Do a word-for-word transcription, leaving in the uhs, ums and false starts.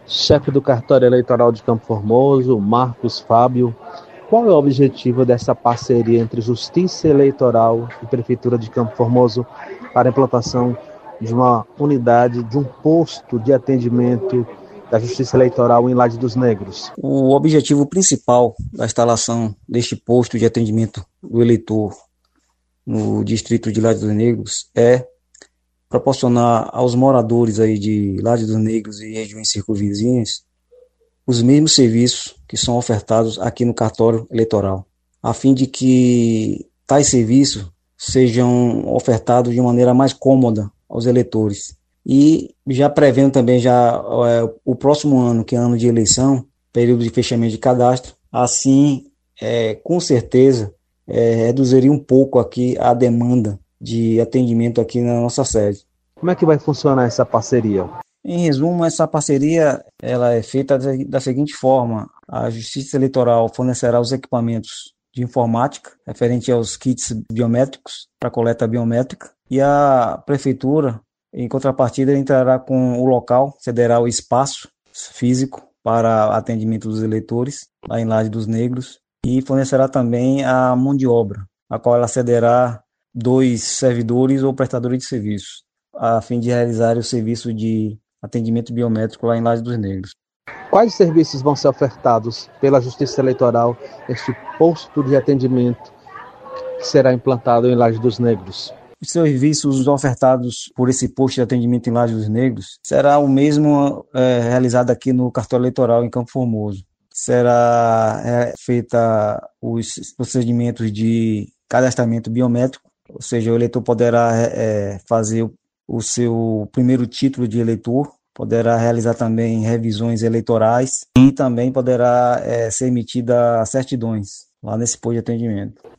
Chefe do cartório eleitoral de Campo Formoso, Marcos Fábio, qual é o objetivo dessa parceria entre Justiça Eleitoral e Prefeitura de Campo Formoso para a implantação de uma unidade, de um posto de atendimento da Justiça Eleitoral em Laje dos Negros? O objetivo principal da instalação deste posto de atendimento do eleitor no distrito de Laje dos Negros é proporcionar aos moradores aí de Laje dos Negros e regiões circunvizinhas os mesmos serviços que são ofertados aqui no cartório eleitoral, a fim de que tais serviços sejam ofertados de maneira mais cômoda aos eleitores. E já prevendo também já é, o próximo ano, que é ano de eleição, período de fechamento de cadastro, assim, é, com certeza, é, reduziria um pouco aqui a demanda de atendimento aqui na nossa sede. Como é que vai funcionar essa parceria? Em resumo, essa parceria ela é feita da seguinte forma: a Justiça Eleitoral fornecerá os equipamentos de informática referente aos kits biométricos para coleta biométrica, e a Prefeitura, em contrapartida, entrará com o local, cederá o espaço físico para atendimento dos eleitores lá em Laje dos Negros, e fornecerá também a mão de obra, a qual ela cederá dois servidores ou prestadores de serviços, a fim de realizar o serviço de atendimento biométrico lá em Laje dos Negros. Quais serviços vão ser ofertados pela Justiça Eleitoral neste posto de atendimento que será implantado em Laje dos Negros? Os serviços ofertados por esse posto de atendimento em Laje dos Negros será o mesmo é, realizado aqui no cartório eleitoral em Campo Formoso. Será é, feita os procedimentos de cadastramento biométrico, ou seja, o eleitor poderá é, fazer o seu primeiro título de eleitor, poderá realizar também revisões eleitorais e também poderá é, ser emitida certidões lá nesse posto de atendimento.